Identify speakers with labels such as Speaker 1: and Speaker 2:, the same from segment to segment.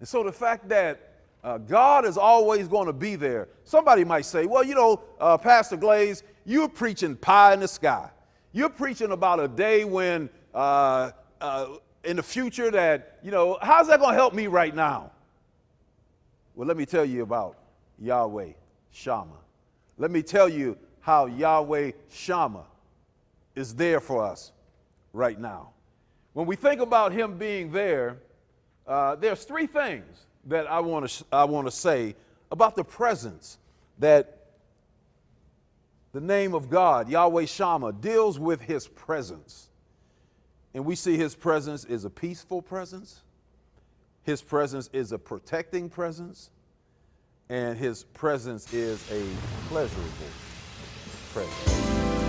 Speaker 1: And so the fact that God is always going to be there. Somebody might say, well, Pastor Glaze, you're preaching pie in the sky. You're preaching about a day when in the future that, how's that going to help me right now? Well, let me tell you about Yahweh Shammah. Let me tell you how Yahweh Shammah is there for us right now. When we think about him being there, there's three things that I want to say about the presence that the name of God, Yahweh Shammah, deals with his presence. And we see his presence is a peaceful presence. His presence is a protecting presence. And his presence is a pleasurable presence.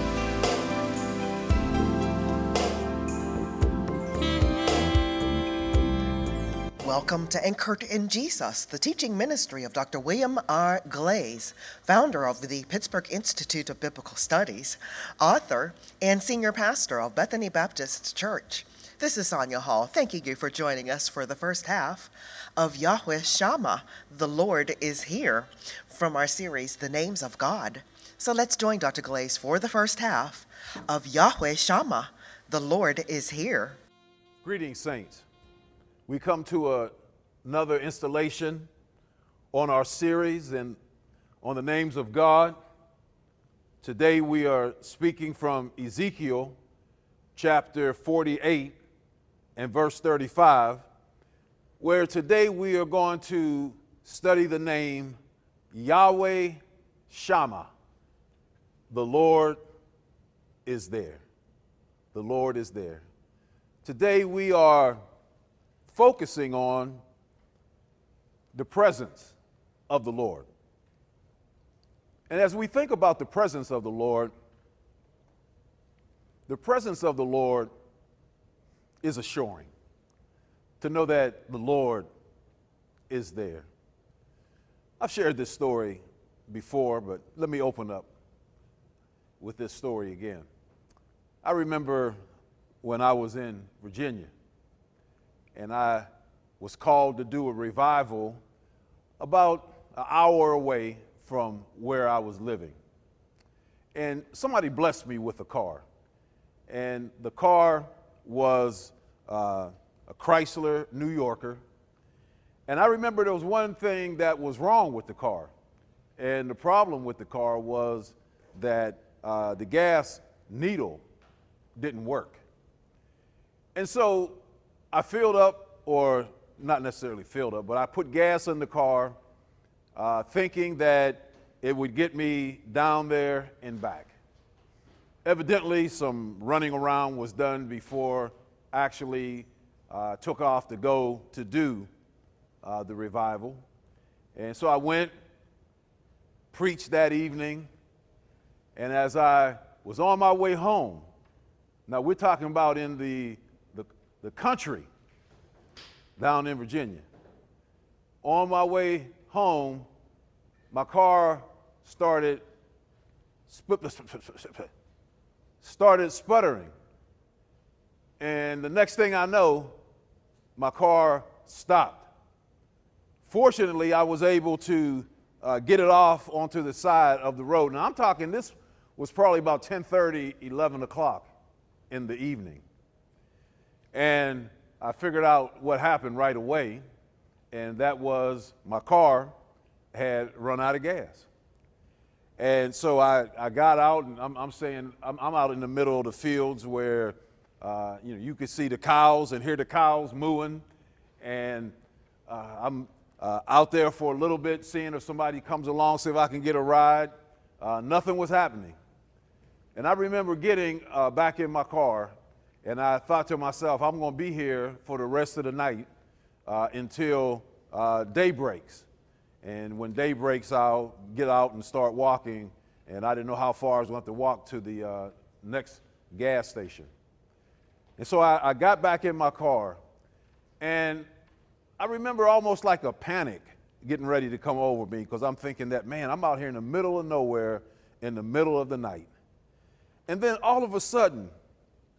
Speaker 2: Welcome to Anchored in Jesus, the teaching ministry of Dr. William R. Glaze, founder of the Pittsburgh Institute of Biblical Studies, author, and senior pastor of Bethany Baptist Church. This is Sonia Hall, thanking you for joining us for the first half of Yahweh Shammah, The Lord is Here, from our series, The Names of God. So let's join Dr. Glaze for the first half of Yahweh Shammah, The Lord is Here.
Speaker 1: Greetings, saints. We come to another installation on our series and on the names of God. Today we are speaking from Ezekiel chapter 48 and verse 35, where today we are going to study the name Yahweh Shammah. The Lord is there. The Lord is there. Today we are focusing on the presence of the Lord. And as we think about the presence of the Lord is assuring to know that the Lord is there. I've shared this story before, but let me open up with this story again. I remember when I was in Virginia, and I was called to do a revival about an hour away from where I was living. And somebody blessed me with a car. And the car was a Chrysler New Yorker. And I remember there was one thing that was wrong with the car. And the problem with the car was that the gas needle didn't work. And so I filled up, or not necessarily filled up, but I put gas in the car thinking that it would get me down there and back. Evidently, some running around was done before I actually took off to go to do the revival. And so I went, preached that evening, and as I was on my way home, now we're talking about in the country down in Virginia. On my way home, my car started sputtering. And the next thing I know, my car stopped. Fortunately, I was able to get it off onto the side of the road. Now I'm talking, this was probably about 10:30, 11 o'clock in the evening. And I figured out what happened right away, and that was my car had run out of gas. And so I got out, and I'm out in the middle of the fields where you could see the cows and hear the cows mooing, and I'm out there for a little bit, seeing if somebody comes along, see if I can get a ride. Nothing was happening. And I remember getting back in my car, and I thought to myself, I'm going to be here for the rest of the night until day breaks. And when day breaks, I'll get out and start walking. And I didn't know how far I was going to have to walk to the next gas station. And so I got back in my car, and I remember almost like a panic getting ready to come over me, because I'm thinking that, man, I'm out here in the middle of nowhere in the middle of the night. And then all of a sudden,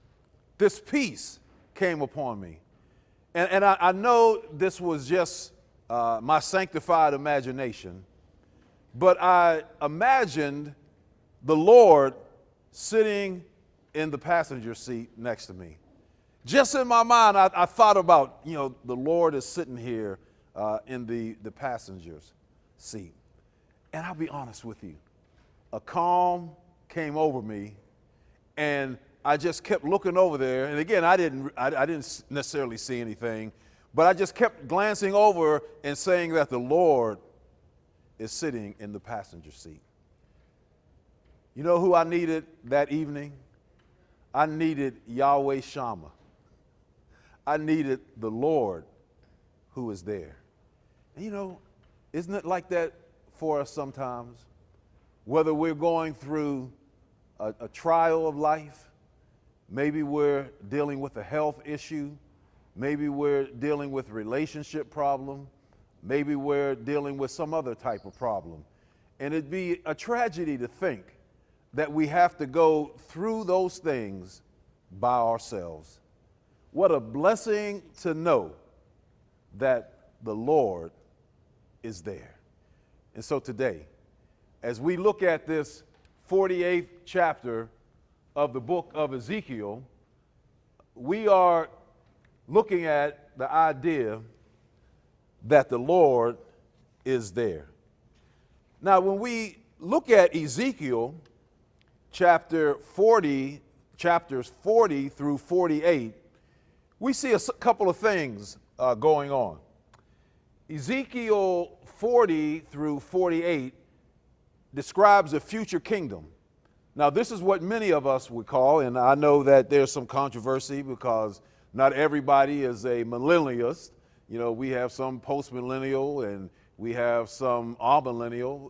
Speaker 1: this peace came upon me. And I know this was just my sanctified imagination, but I imagined the Lord sitting in the passenger seat next to me. Just in my mind, I thought about, the Lord is sitting here in the passenger's seat. And I'll be honest with you, a calm came over me, and I just kept looking over there. And again, I didn't necessarily see anything, but I just kept glancing over and saying that the Lord is sitting in the passenger seat. You know who I needed that evening? I needed Yahweh Shammah. I needed the Lord who is there. And isn't it like that for us sometimes? Whether we're going through a trial of life, maybe we're dealing with a health issue, maybe we're dealing with a relationship problem, maybe we're dealing with some other type of problem. And it'd be a tragedy to think that we have to go through those things by ourselves. What a blessing to know that the Lord is there. And so today, as we look at this 48th chapter of the book of Ezekiel, we are looking at the idea that the Lord is there. Now, when we look at Ezekiel chapters 40 through 48, we see a couple of things going on. Ezekiel 40 through 48 describes a future kingdom. Now, this is what many of us would call, and I know that there's some controversy because not everybody is a millennialist. We have some post-millennial and we have some amillennial.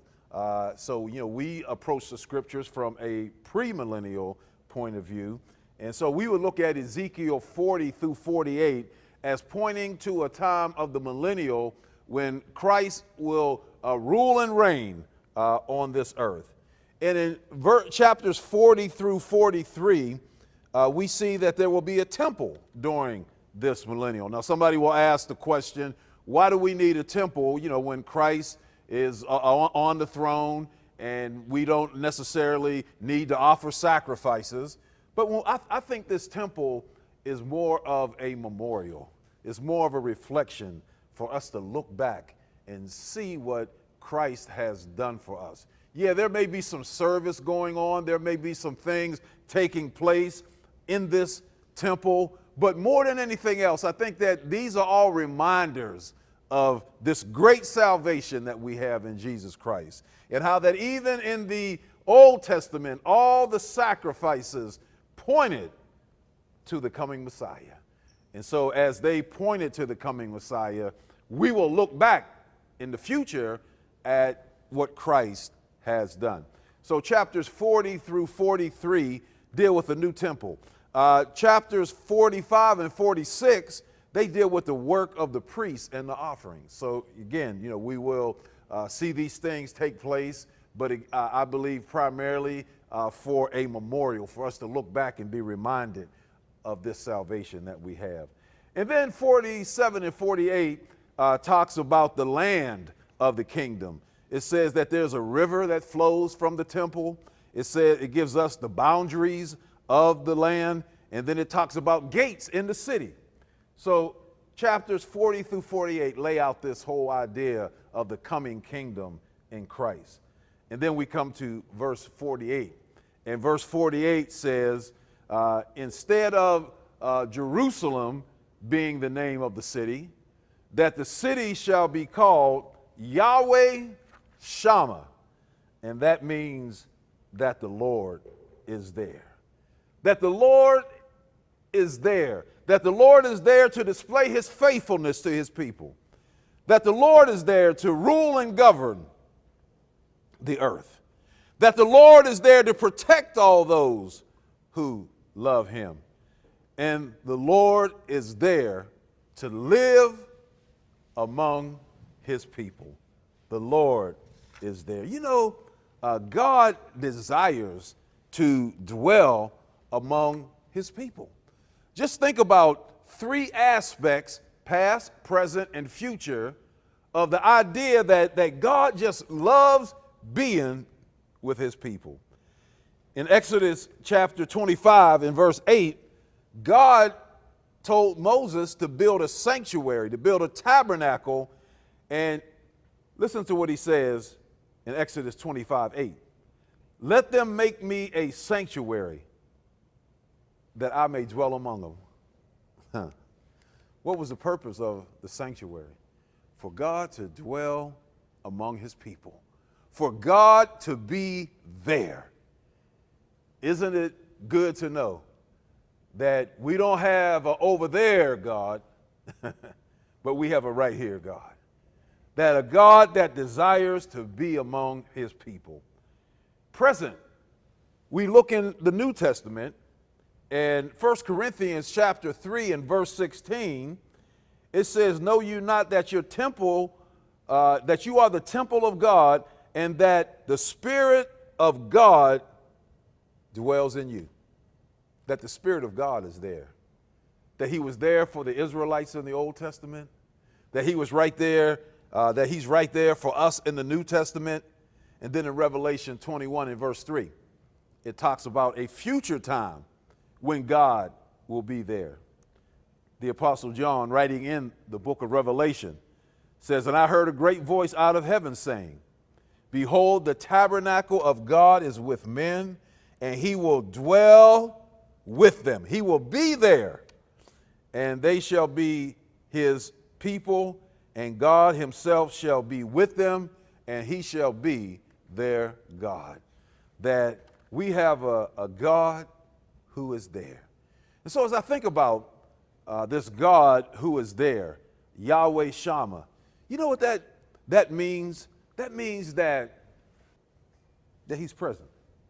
Speaker 1: So we approach the scriptures from a premillennial point of view. And so we would look at Ezekiel 40 through 48 as pointing to a time of the millennial when Christ will rule and reign on this earth. And in chapters 40 through 43, we see that there will be a temple during this millennial. Now, somebody will ask the question, why do we need a temple, when Christ is on the throne and we don't necessarily need to offer sacrifices? But I think this temple is more of a memorial. It's more of a reflection for us to look back and see what Christ has done for us. Yeah, there may be some service going on. There may be some things taking place in this temple. But more than anything else, I think that these are all reminders of this great salvation that we have in Jesus Christ. And how that even in the Old Testament, all the sacrifices pointed to the coming Messiah. And so as they pointed to the coming Messiah, we will look back in the future at what Christ has done. So chapters 40 through 43 deal with the new temple. Chapters 45 and 46, they deal with the work of the priests and the offerings. So again, we will see these things take place, but I believe primarily for a memorial, for us to look back and be reminded of this salvation that we have. And then 47 and 48 talks about the land of the kingdom. It says that there's a river that flows from the temple. It says it gives us the boundaries of the land. And then it talks about gates in the city. So chapters 40 through 48 lay out this whole idea of the coming kingdom in Christ. And then we come to verse 48. And verse 48 says, instead of Jerusalem being the name of the city, that the city shall be called Yahweh Shammah. And that means that the Lord is there. That the Lord is there. That the Lord is there to display his faithfulness to his people. That the Lord is there to rule and govern the earth. That the Lord is there to protect all those who love him. And the Lord is there to live among his people. The Lord is there. God desires to dwell among his people. Just think about three aspects, past, present, and future, of the idea that God just loves being with his people. In Exodus chapter 25 and verse 8, God told Moses to build a sanctuary, to build a tabernacle. And listen to what he says in Exodus 25:8. Let them make me a sanctuary that I may dwell among them. Huh. What was the purpose of the sanctuary? For God to dwell among his people, for God to be there. Isn't it good to know that we don't have a over there God, but we have a right here God? That a God that desires to be among his people. Present, we look in the New Testament, and 1 Corinthians chapter 3 and verse 16, it says, know you not that your temple, that you are the temple of God, and that the Spirit of God dwells in you. That the Spirit of God is there. That he was there for the Israelites in the Old Testament. That he was right there, that he's right there for us in the New Testament. And then in Revelation 21 and verse 3, it talks about a future time when God will be there. The Apostle John, writing in the book of Revelation, says, and I heard a great voice out of heaven saying, behold, the tabernacle of God is with men, and he will dwell with them. He will be there, and they shall be his people, and God himself shall be with them, and he shall be their God. That we have a God who is there. And so as I think about this God who is there, Yahweh Shammah, you know what that means? That means that he's present.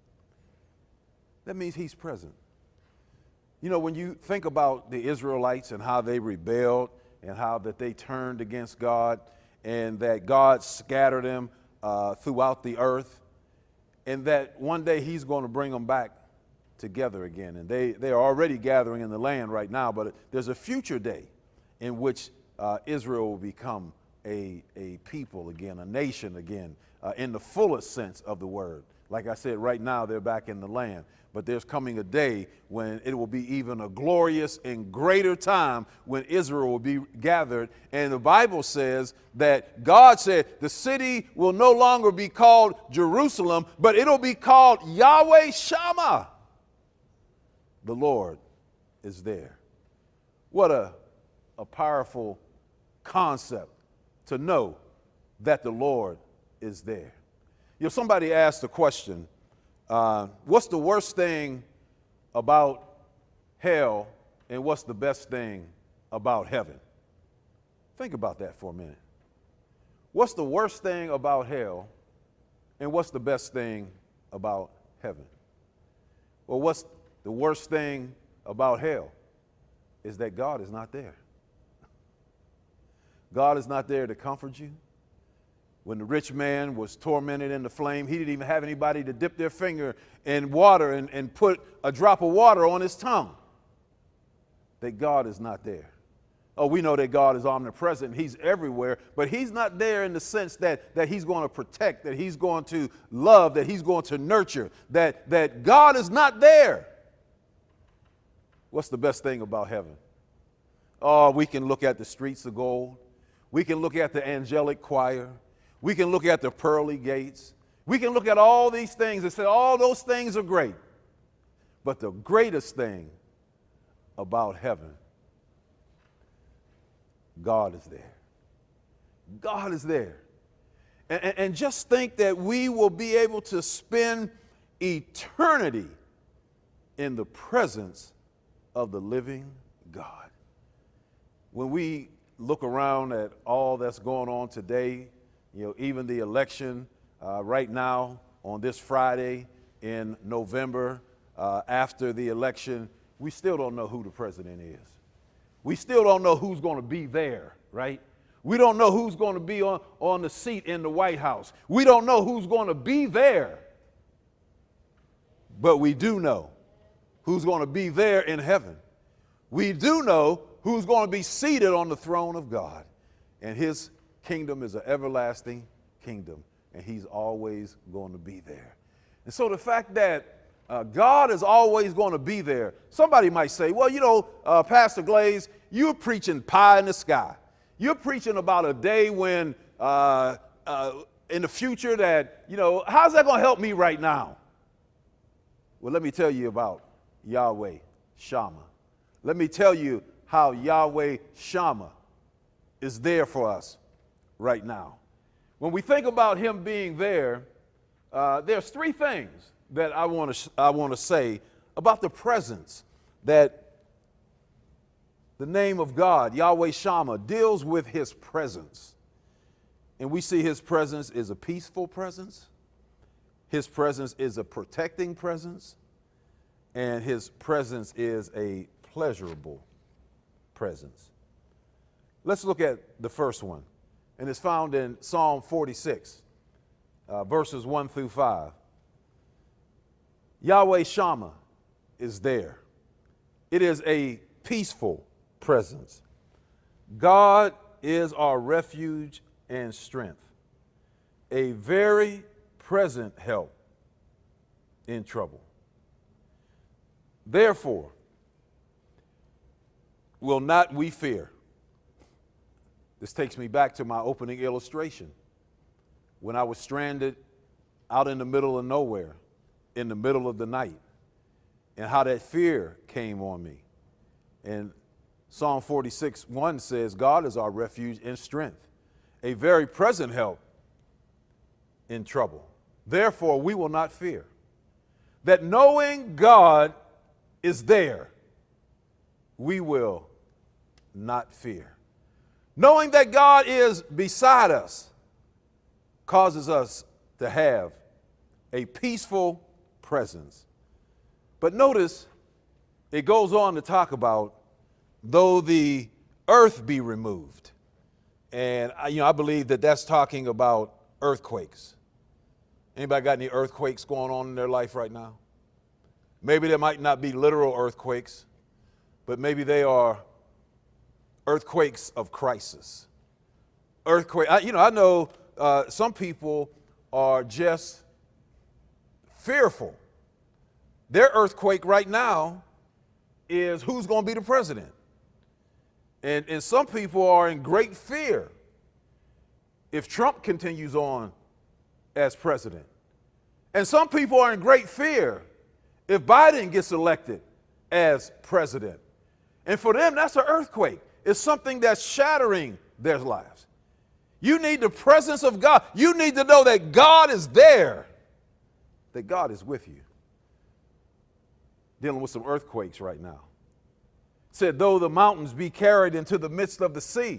Speaker 1: That means he's present. You know, when you think about the Israelites and how they rebelled and how that they turned against God and that God scattered them throughout the earth, and that one day he's going to bring them back together again. And they are already gathering in the land right now, but there's a future day in which Israel will become a people again, a nation again, in the fullest sense of the word. Like I said, right now they're back in the land, but there's coming a day when it will be even a glorious and greater time when Israel will be gathered. And the Bible says that God said the city will no longer be called Jerusalem, but it'll be called Yahweh Shammah. The Lord is there. What a powerful concept to know that the Lord is there. You know, somebody asked the question, what's the worst thing about hell and what's the best thing about heaven? Think about that for a minute. What's the worst thing about hell and what's the best thing about heaven? Well, what's the worst thing about hell is that God is not there. God is not there to comfort you. When the rich man was tormented in the flame, he didn't even have anybody to dip their finger in water and put a drop of water on his tongue. That God is not there. Oh, we know that God is omnipresent. He's everywhere, but he's not there in the sense that he's going to protect, that he's going to love, that he's going to nurture, that God is not there. What's the best thing about heaven? Oh, we can look at the streets of gold. We can look at the angelic choir. We can look at the pearly gates. We can look at all these things and say all those things are great. But the greatest thing about heaven, God is there. God is there. And just think that we will be able to spend eternity in the presence of the living God. When we look around at all that's going on today, you know, even the election right now on this Friday in November, after the election, we still don't know who the president is. We still don't know who's going to be there, right? We don't know who's going to be on the seat in the White House. We don't know who's going to be there. But we do know who's going to be there in heaven. We do know who's going to be seated on the throne of God. And his kingdom is an everlasting kingdom, and he's always going to be there. And so the fact that God is always going to be there, somebody might say, well, Pastor Glaze, you're preaching pie in the sky. You're preaching about a day when in the future that, how's that going to help me right now? Well, let me tell you about Yahweh Shammah. Let me tell you how Yahweh Shammah is there for us right now. When we think about him being there, there's three things that I want to say about the presence that the name of God, Yahweh Shammah, deals with his presence. And we see his presence is a peaceful presence. His presence is a protecting presence. And his presence is a pleasurable presence. Let's look at the first one. And it's found in Psalm 46, verses 1 through 5. Yahweh Shammah is there. It is a peaceful presence. God is our refuge and strength, a very present help in trouble. Therefore, will not we fear. This takes me back to my opening illustration. When I was stranded out in the middle of nowhere, in the middle of the night, and how that fear came on me. And Psalm 46:1 says, God is our refuge and strength, a very present help in trouble. Therefore, we will not fear. That knowing God is there, we will not fear. Knowing that God is beside us causes us to have a peaceful presence. But notice it goes on to talk about though the earth be removed. And I believe that that's talking about earthquakes. Anybody got any earthquakes going on in their life right now? Maybe there might not be literal earthquakes, but maybe they are earthquakes of crisis. I know some people are just fearful. Their earthquake right now is who's going to be the president. And some people are in great fear if Trump continues on as president. And some people are in great fear if Biden gets elected as president. And for them, that's an earthquake. It's something that's shattering their lives. You need the presence of God. You need to know that God is there, that God is with you. Dealing with some earthquakes right now. Said, though the mountains be carried into the midst of the sea.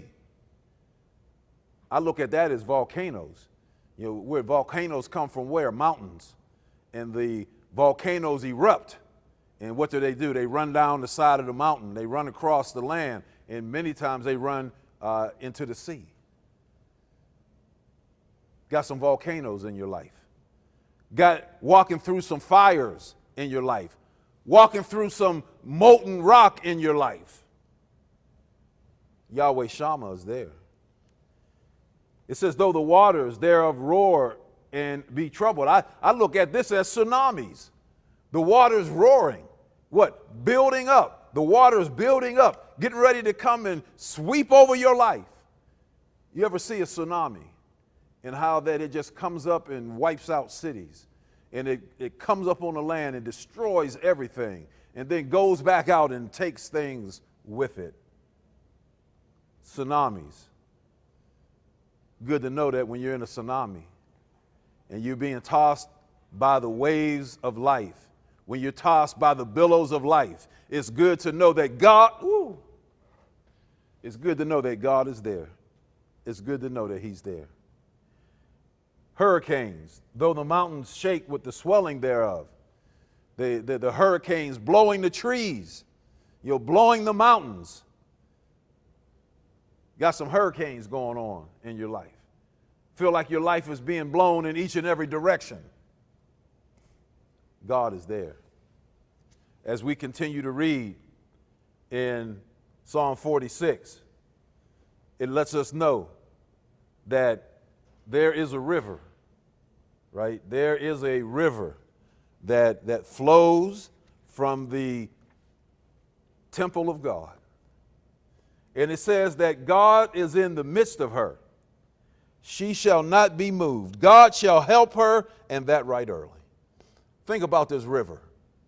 Speaker 1: I look at that as volcanoes. Where volcanoes come from where? Mountains. And the volcanoes erupt. And what do? They run down the side of the mountain. They run across the land. And many times they run into the sea. Got some volcanoes in your life. Got walking through some fires in your life. Walking through some molten rock in your life. Yahweh Shammah is there. It says, though the waters thereof roar and be troubled. I look at this as tsunamis. The water's roaring. What? Building up. The water's building up, getting ready to come and sweep over your life. You ever see a tsunami and how that it just comes up and wipes out cities? And it comes up on the land and destroys everything and then goes back out and takes things with it. Tsunamis. Good to know that when you're in a tsunami and you're being tossed by the waves of life, when you're tossed by the billows of life, it's good to know that it's good to know that God is there. It's good to know that he's there. Hurricanes, though the mountains shake with the swelling thereof, the hurricanes blowing the trees, blowing the mountains. Got some hurricanes going on in your life. Feel like your life is being blown in each and every direction. God is there. As we continue to read in Psalm 46, it lets us know that there is a river, right? There is a river that flows from the temple of God. And it says that God is in the midst of her. She shall not be moved. God shall help her, and that right early. Think about this river.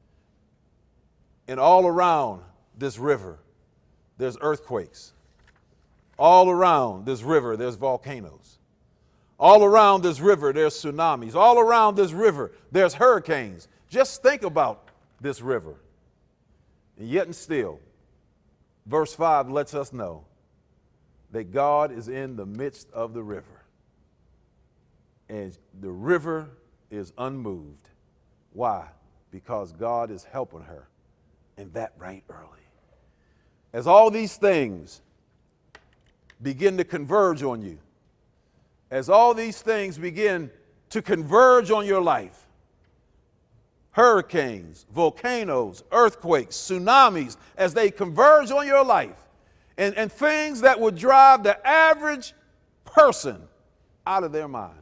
Speaker 1: And all around this river, there's earthquakes. All around this river, there's volcanoes. All around this river, there's tsunamis. All around this river, there's hurricanes. Just think about this river. And yet and still, verse 5 lets us know that God is in the midst of the river. And the river is unmoved. Why? Because God is helping her, and that right early. As all these things begin to converge on you, as all these things begin to converge on your life, hurricanes, volcanoes, earthquakes, tsunamis, as they converge on your life, and things that would drive the average person out of their mind,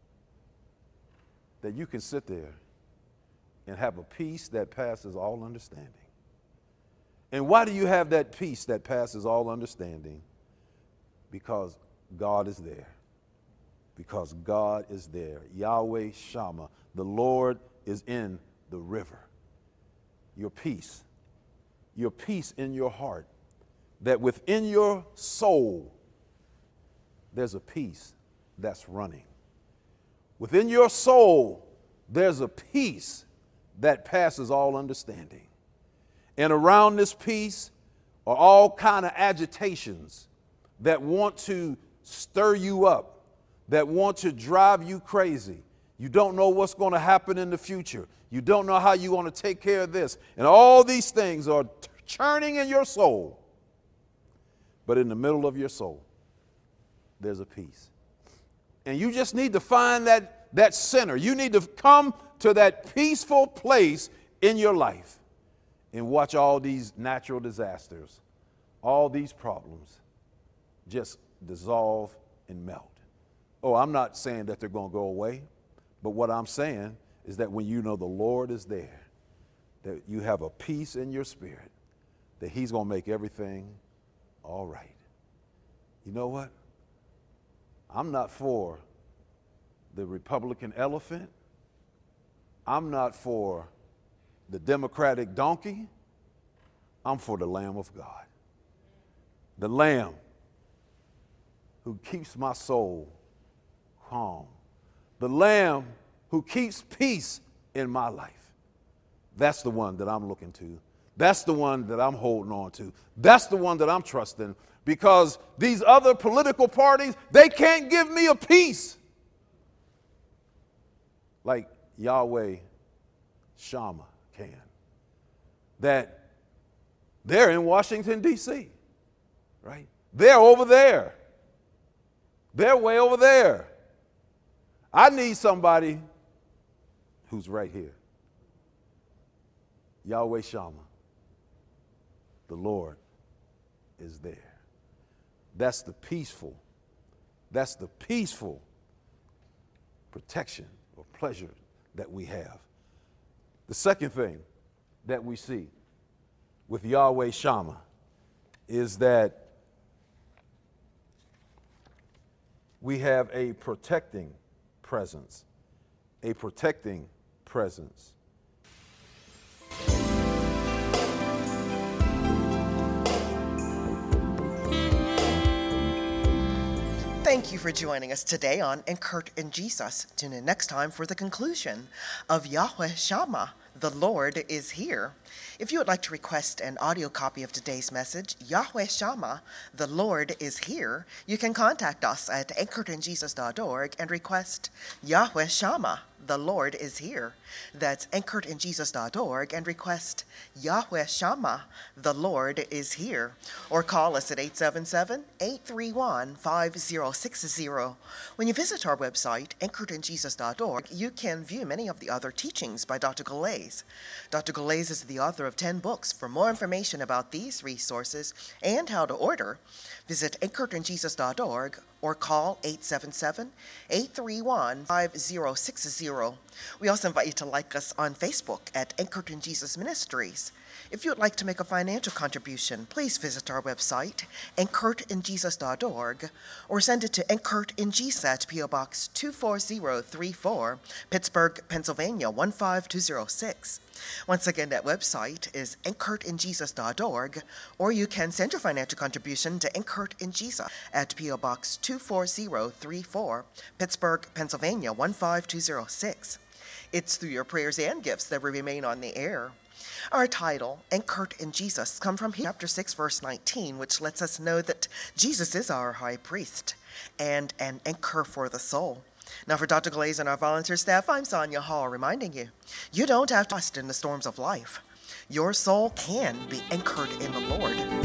Speaker 1: that you can sit there and have a peace that passes all understanding. And why do you have that peace that passes all understanding? Because God is there. Because God is there. Yahweh Shammah, the Lord is in the river. Your peace in your heart, that within your soul, there's a peace that's running. Within your soul, there's a peace that passes all understanding. And around this peace are all kind of agitations that want to stir you up, that want to drive you crazy. You don't know what's going to happen in the future. You don't know how you're going to take care of this. And all these things are churning in your soul. But in the middle of your soul, there's a peace. And you just need to find that center. You need to come to that peaceful place in your life and watch all these natural disasters, all these problems just dissolve and melt. Oh, I'm not saying that they're going to go away, but what I'm saying is that when you know the Lord is there, that you have a peace in your spirit, that He's going to make everything all right. You know what? I'm not for the Republican elephant. I'm not for the Democratic donkey. I'm for the Lamb of God. The Lamb who keeps my soul calm. The Lamb who keeps peace in my life. That's the one that I'm looking to. That's the one that I'm holding on to. That's the one that I'm trusting, because these other political parties, they can't give me a peace like Yahweh Shammah can. That they're in Washington, D.C., right? They're over there. They're way over there. I need somebody who's right here. Yahweh Shammah, the Lord is there. That's the peaceful protection or pleasure that we have. The second thing that we see with Yahweh Shammah is that we have a protecting presence. A protecting presence.
Speaker 2: Thank you for joining us today on Anchored in Jesus. Tune in next time for the conclusion of Yahweh Shammah, the Lord is here. If you would like to request an audio copy of today's message, Yahweh Shammah, the Lord is here, you can contact us at anchoredinjesus.org and request Yahweh Shammah. the Lord is here. That's anchoredinjesus.org and request Yahweh Shammah, the Lord is here. Or call us at 877-831-5060. When you visit our website, anchoredinjesus.org, you can view many of the other teachings by Dr. Galais. Dr. Galais is the author of 10 books. For more information about these resources and how to order, visit anchoredinjesus.org or call 877-831-5060. We also invite you to like us on Facebook at Anchored in Jesus Ministries. If you would like to make a financial contribution, please visit our website, anchoredinjesus.org, or send it to Anchored in Jesus, P.O. Box 24034, Pittsburgh, Pennsylvania 15206. Once again, that website is anchoredinjesus.org, or you can send your financial contribution to Anchored in Jesus at P.O. Box 24034, Pittsburgh, Pennsylvania 15206. It's through your prayers and gifts that we remain on the air. Our title, Anchored in Jesus, comes from chapter 6, verse 19, which lets us know that Jesus is our high priest and an anchor for the soul. Now, for Dr. Galais and our volunteer staff, I'm Sonia Hall, reminding you, you don't have to trust in the storms of life. Your soul can be anchored in the Lord.